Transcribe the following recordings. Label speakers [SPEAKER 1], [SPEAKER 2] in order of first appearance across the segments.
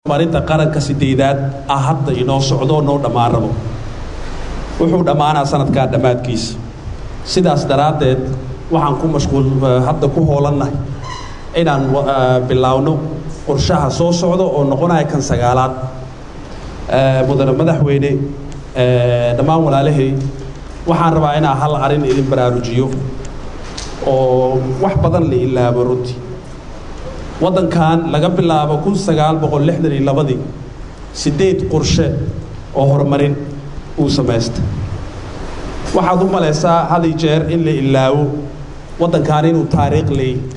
[SPEAKER 1] marinta qaranka sideedaad hadda inoo socdo noo dhamaarabo wuxuu dhamaanaa sanadka dhamaadkiisa sidaas daraadeed waxaan ku mashquul hadda ku hoolannahay inaan bilaawno qorshaha soo socdo oo noqonaya kan sagaalaad mudane madaxweyne dhammaan walaalahay waxaan rabaa inaan hal arin idin baraarujiyo oo wax badan la ilaabo runtii waddankan laga bilaabo 1962 sideed qorshe oo horumarin uu sameystay waxaad u malaysaa hadii jeer in la ilaawo waddankan inuu taariikh leeyahay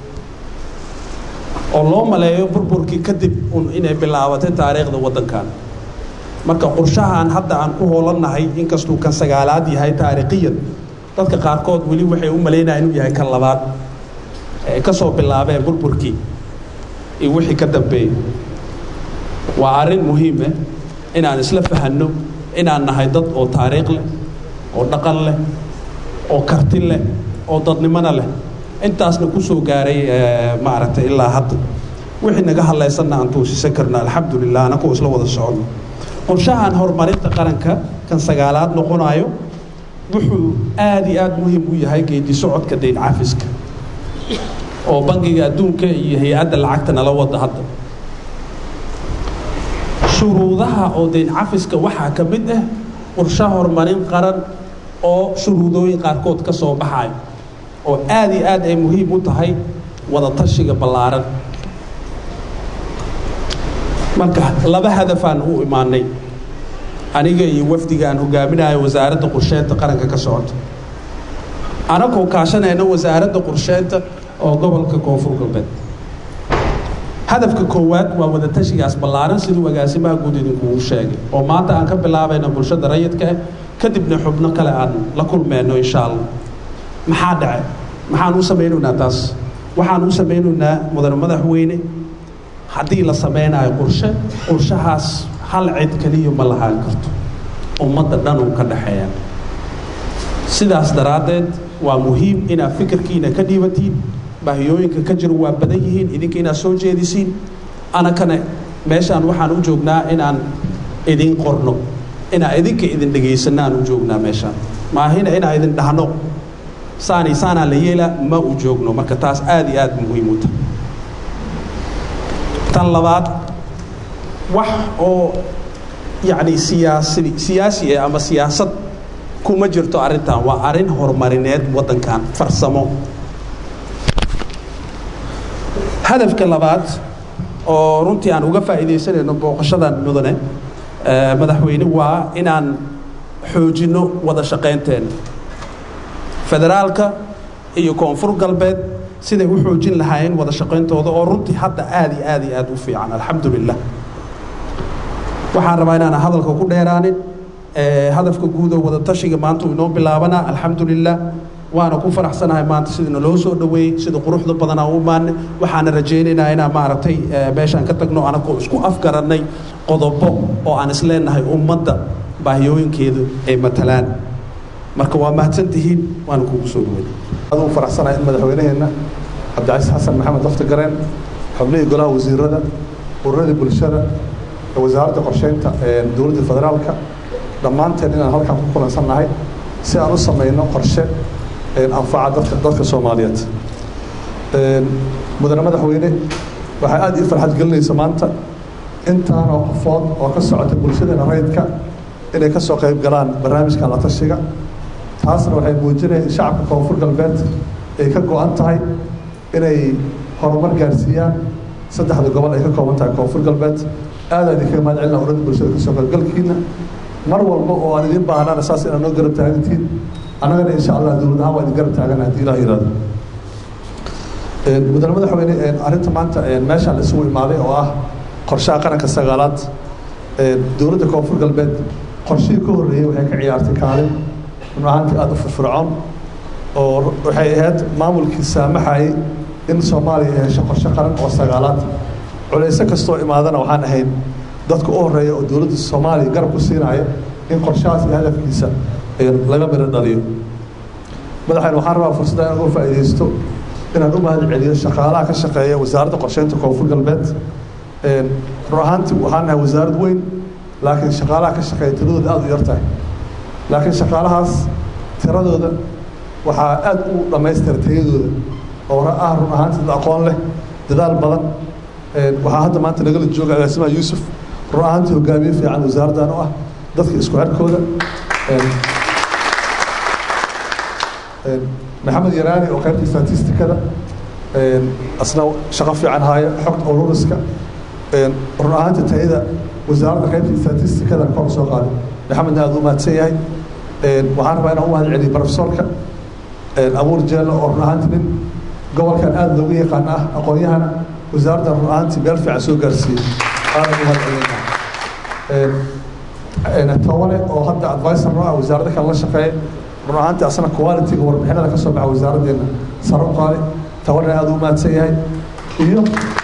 [SPEAKER 1] oo loo maleeyo burburkii kadib inay bilaabatay taariikhda waddankan marka qorshahan hadda aan ku hoolannahay inkastuu kan sagaalaad yahay taariikhiyan dadka qaarkood weli waxay u maleynayaan inuu yahay kan labaad ka soo bilaabeen burburkii iyo wixii ka dambeeyay waa arrin muhiim ah inaan isla fahanno inaan nahay dad oo taariikh leh oo dhaqan leh oo karti leh oo dadnimana leh intaasna ku soo gaaray maaragtay ilaa hadda wixii naga hadlaysanna aan toosisan karna alxamdulillah anagoo isla wada socono qorshahan horumarinta qaranka kan sagaalaad noqonayo wuxuu aad iyo aad muhiim u yahay geedi socodka deyn cafiska oo bangiga adduunka iyo hay'adda lacagta nala wada hadda shuruudaha oo deyn cafiska waxaa ka mid ah qorshe horumarin qaran oo shuruudooyin qaarkood ka soo baxayo oo aad iyo aad ay muhiim u tahay wada tashiga ballaaran marka laba hadafaan u imaanay aniga iyo wafdiga aan hogaaminayo wasaaradda qorsheynta qaranka ka socota anagoo kaashanayna wasaaradda qorsheynta oo gobolka koonfur galbeed hadafka koowaad waa wada tashigaas ballaaran siduu agaasimaha guud idinkugu sheegay oo maanta aan ka bilaabayna bulshada rayidka ah kadibna xubno kale aan la kulmeyno insha allah maxaa dhacay maxaan u samaynaynaa taas waxaan u samaynaynaa mudane madaxweyne haddii la sameynayo qorshahaas hal cid kaliya ma lahaan karto ummadda dhan uu ka dhaxeeya sidaas daraaddeed waa muhiim inaad fikirkiina ka dhiibatiin baahiyooyinka ka jira waa badan yihiin idinka inaad soo jeedisiin anakana meeshaan waxaan u joognaa inaan idin qorno inaan idinka idin dhegaysanno aan u joognaa meeshaan maahina inaan idin dhahno saanaa la yeela ma u joogno marka taas aad iyo aad muhiim u tahay tan labaad wax oo yacni siyaasi ama siyaasad kuma jirto arrintan waa arrin horumarineed waddankan farsamo hadafka labaad oo runtii aan uga faa'iidaysanayno booqashadan mudane madaxweyne waa inaan xoojinno wada shaqaynteena federaalka iyo koonfur galbeed siday u xoojin lahaayeen wada shaqayntooda oo runtii hadda aad iyo aad iyo aad u fiican alxamdulillah waxaan rabaa inaan hadalka ku dheeraanin hadafka guud oo wada tashiga maanta inoo bilaabana alxamdulillah waana ku faraxsanahay maanta sidii loo soo dhaweeyay sida quruxda badan aan u maanay waxaan rajaynaynaa inaan maaragtay meeshaan ka tagno anagoo isku afgaranay qodobo oo aan isleenahay ummadda baahiyooyinkeedu ay matalaan marka waa mahadsantihiin waana kugu soo dhaweeyay
[SPEAKER 2] aduu faraxsanahay in madaxweynaheena cabdicasiis xasan maxamed dafta gareen xubnihii golaha wasiirada ururada bulshada wasaaradda qorsheynta dowladda federaalka dhammaanteen inaan halkan ku kulansannahay si aan u samayno qorshe anfaca dadka Soomaaliyeed mudane madaxweyne waxay aad ii farxad gelinaysaa maanta intaan oo qofood oo ka socota bulshada rayidka inay ka soo qayb galaan barnaamijka la tashiga taasna waxay muujinaysaa shacabka koonfur galbeed ay ka go'an tahay inay horumar gaarsiiyaan saddexda gobol ay ka kooban tahay koonfur galbeed aad idinkaga mahadcelina ururada bulshada ka soo qaybgalkiina mar walba oo aan idin baahnaan asaas inaan noo garab taagantiin annagana insha allah dowlad ahaan waa idin garab taagan haddii ilaah yiraahdo mudane madaxweyne arrinta maanta meeshaan la isugu imaaday oo ah qorshaha qaranka sagaalaad dowladda koonfur galbeed qorshihii ka horreeyey waxay ka ciyaartay kaalin run ahaantii aada u firfircoon oo waxay ahayd maamulkii saamaxayay in soomaaliya ay hesho qorshe qaran oo sagaalaad culayso kastoo imaadana waxaan ahayn dadka u horreeya oo dowladda soomaaliya garab ku siinaya in qorshahaas iyo hadafkiisa laga miro dhaliyo madaxayna waxaan rabaa fursadda inaan uga faa'iidaysto inaan u mahad celiyo shaqaalaha ka shaqeeya wasaaradda qorsheynta koonfur galbeed ruuxaantii waxaan nahay wasaarad weyn laakiin shaqaalaha ka shaqeeya tiradooda aad u yar tahay laakiin shaqaalahaas tiradooda waxaa aad u dhammaystira tayadooda oo run ahaantii aqoon leh dadaal badan waxaa hadda maanta nagala jooga agaasimaha yuusuf run ahaantii hogaamiye fiican wasaaraddan u ah dadka isku xidhkooda maxamed yaraani oo qaybta statistikada asna shaqo fiican haya xogta ururiska run ahaantii tayada wasaaradda qaybta statistikada kor soo qaaday maxamedna aad u mahadsan yahay waxaan rabaa inaan u mahad celiyo profesorka abuur jeelo oo run ahaantii nin gobolkan aad looga yaqaan ah aqoon-yahana wasaaradda run ahaantii meel fiican soo gaarsiiyey aanan u mahad celinaa towane oo hadda advisor noo ah wasaaradda kale la shaqeeya run ahaantii asna quality-ga warbixinada ka soo baxa wasaaraddeena sare u qaaday towane aad u mahadsan yahay iyo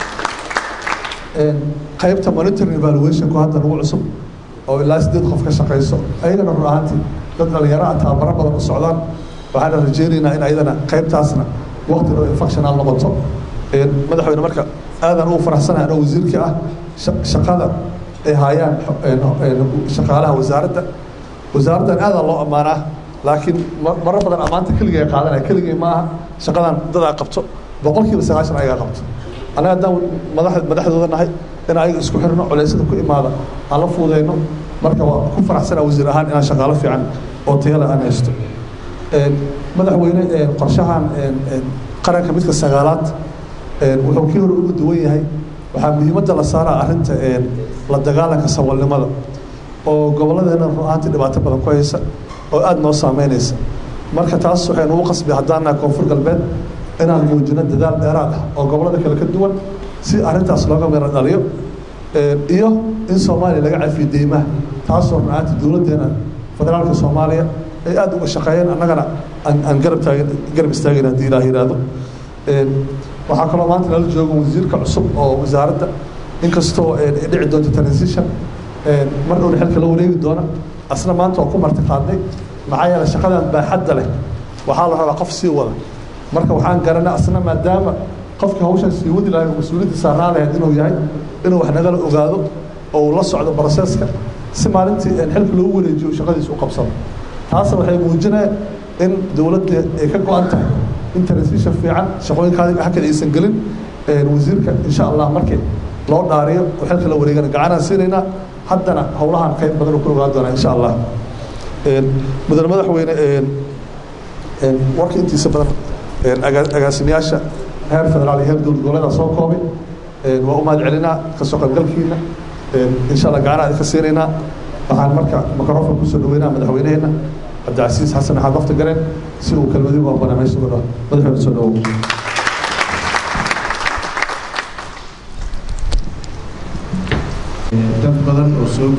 [SPEAKER 2] qaybta monitoring evaluation-ku hadda nagu cusub oo ilaa 8 qof ka shaqeyso ayagana run ahaantii dad dhalinyaro ah tababaro badan u socdaan waxaana rajeynaynaa in ayadana qaybtaasna waqti dhow infectional noqoto madaxweyne marka aadan ugu faraxsanahay anoo wasiirkii ah shaqada ay hayaan shaqaalaha wasaaraddan aadaa loo ammaanaa laakiin marar badan ammaanta keligay qaadanaya keligay ma aha shaqadan dadaa qabto 90% ayagaa qabto annaga haddaan madaxdooda nahay in ayaga isku xirno culeysyada ku imaada aan la fuudeyno marka waa ku faraxsanaa wasiir ahaan inaan shaqaalo fiican oo tayala aan haysto madaxweyne qorshahan qaranka midka sagaalaad wuxuu kii hore ugu duwan yahay waxaa muhiimadda la saaraa arrinta la dagaalanka saboolnimada oo gobolladeena run ahaantii dhibaato badan ku haysa oo aad noo saameynaysa marka taas waxaynu ugu qasbi haddaan nahay koonfur galbeed inaan muujino dadaal dheeraad ah oo gobollada kale ka duwan si arrintaas looga miro dhaliyo iyo in soomaaliya laga cafiyo deymaha taasoo run ahaantii dowladdeena federaalka soomaaliya ay aad uga shaqeeyeen annagana aan garab istaagayna haddii ilaah yidhaahdo waxaa kaloo maanta nala jooga wasiirka cusub oo wasaaradda inkastoo dhici doonto transition mar dhowna xilka la wareegi doona asna maanta waa ku marti qaadnay maxaa yeelay shaqadan baaxadda leh waxaa la rabaa qof sii wada marka waxaan garanay asna maadaama qofkii hawshan sii wadi lahay oo mas-uuliyadda saarnaa lahayd inuu yahay inuu wax nagala ogaado oo uu la socdo broseska si maalintii xilka loogu wareejiyo shaqadiisa u qabsado taasna waxay muujinayaan in dowladda ay ka go-an tahay in transition fiican shaqooyinkaada hakada aysan gelin wasiirka insha allah markii loo dhaariyo oo xilka la wareegana gacanaan siinaynaa haddana howlahan qayb badan uu ku ogaan doonaa insha allah mudane madaxweyne warka intiisa badan agaasimayaasha heer federaal iyo heer dowlad goboleeda soo koobay waa u mahad celinaa kasoo qaybgalkiina insha allah gacanaa idinka siinaynaa waxaan marka microphone kusoo dhaweynaa madaxweynaheena cabdicasiis xasan axmed lafta gareen si uu kelmadii uga banaa meesha uga dhaho madaxweyne soo dhawow
[SPEAKER 3] dad badan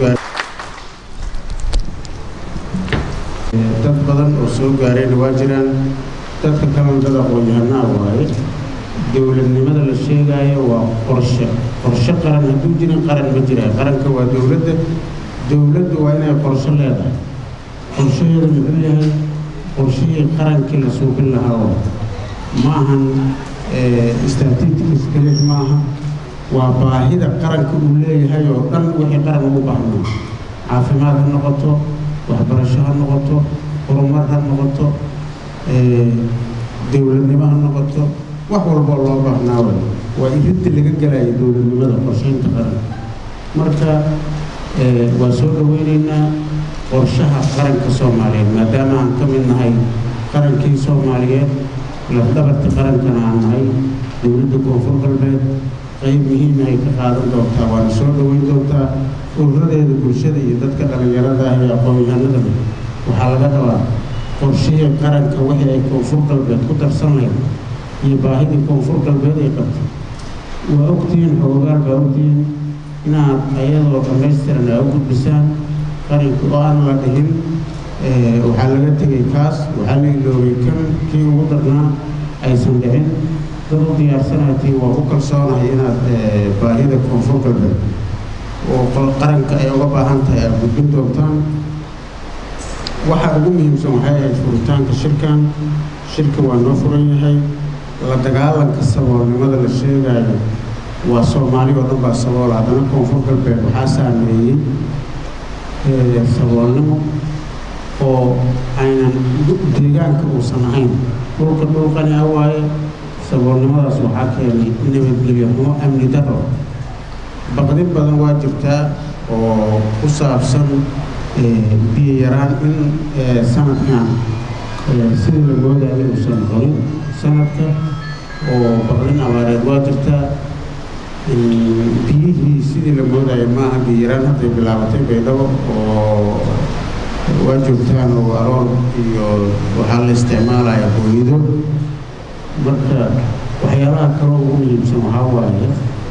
[SPEAKER 3] oo soo gaareen waa jiraan dadka kalena dad aqoon-yahanaa waaye dowladnimada la sheegaayo waa qorshe qaran hadduu jirin qaran ma jiraan qaranka waa dowladda waa inay qorshe leedahay qorshaheedu muxuu yahay qorshihii qarankii la suuqin lahaa oo ma ahan statistics keli maaha waa baahida qaranka uu leeyahay oo dhan wixii qaran ugu baahnaa caafimaad ha noqoto waxbarasho ha noqoto horumar ha noqoto dowladnimo ha noqoto wax walboo loo baahnaa waa iridda laga galayo dowladnimada qorsheynta qaran marka waa soo dhaweynaynaa qorshaha qaranka soomaaliyeed maadaama aan ka mid nahay qarankii soomaaliyeed lafdhabarta qarankana aan nahay dowladda koonfur galbeed qayb muhiima ay ka qaadan doontaa waana soo dhaweyn doontaa ururadeeda bulshada iyo dadka dhallinyarada ah ee aqoon-yahanada waxaa laga rabaa qorshihii qaranka wixii ay koonfur galbeed ku darsan lahayd iyo baahidii koonfur galbeed ay qabtay waa ogtihiin xoogaal baa ogtihiin inaad ayadoo dhammaystiran ay u gudbisaan qaranka oo aan la dhihin waxaa laga tegay kaas waxaa la iloobay kan kii ugu darnaa aysan dhicin dad u diyaarsanatiin waa ku kalsoonahay inaad baahida koonfur galbeed oo qaranka ay uga baahan tahay aad gudbin doontaan waxaa ugu muhiimsan waxay ahayd furitaanka shirka waa noo furan yahay la dagaalanka saboolnimada la sheegayo وصومالي ودنبا سبول هذا كونفور galbeed waxaa saameeyey saboolnimo oo aynan deegaanka uusan ahayn dhulka dhulkani waaye saboolnimadaas waxaa keenay nabadgelyo xumo amni darro baqdin badan waa jirtaa oo ku saabsan biyo yaraan in sanadkan sidii la moodayay uusan qorin sanadka oo baqdin abaareed waa jirtaa biyihii sidii la moodayay maaha biyo yaraan hadday bilaabatay baydhabo oo waa joogtaan oo aroor iyo waxaa la isticmaalaya hooyado marka waxyaalaha kale ugu muhiimsan waxaa waaye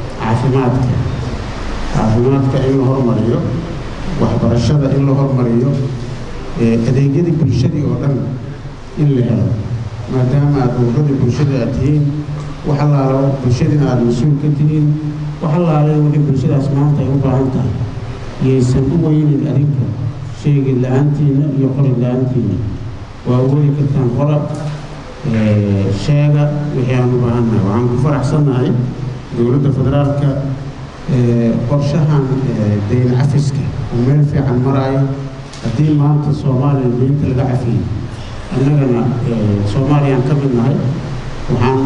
[SPEAKER 3] caafimaadka in la hormariyo waxbarashada in la hormariyo adeegyadii bulshadii oo dhan in la helo maadaama aad ururada bulshada aad tihiin wax allaalo bulshadina aad mas-uul ka tihiin wax allaale wixii bulshadaas maanta ay u baahan tahay yaysan u weynin adinka sheegi la-aantiina iyo qori la-aantiina waa weli kartaan qola sheega wixii aan u baahannahay waxaan ku faraxsannahay dowladda federaalka qorshahan dayn cafiska oo meel fiican maraayo haddii maanta soomaaliya deynta laga cafiyey annagana soomaaliyaan ka mid nahay waxaan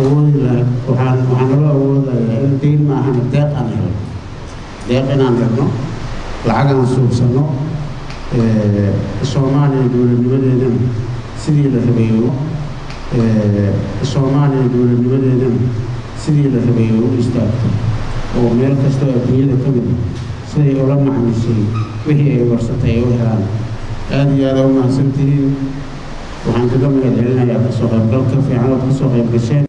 [SPEAKER 3] nala awoodayaa in deyn ma ahan deeq aan helo deeq inaan helno lacag aan suubsanno soomaaliya dowladnimadeedana sidii la rabeeyo soomaaliya dowladnimadeedana sidii la rabeeyo u istaagto oo meel kastoo adduunyada ka mid siday ula macamisay wixii ay warsatay ay u helaan aad iyo aad u mahadsantihiin waxaan kaga mahad celinayaa kasoo qaybgalka fiican ood kasoo qayb gasheen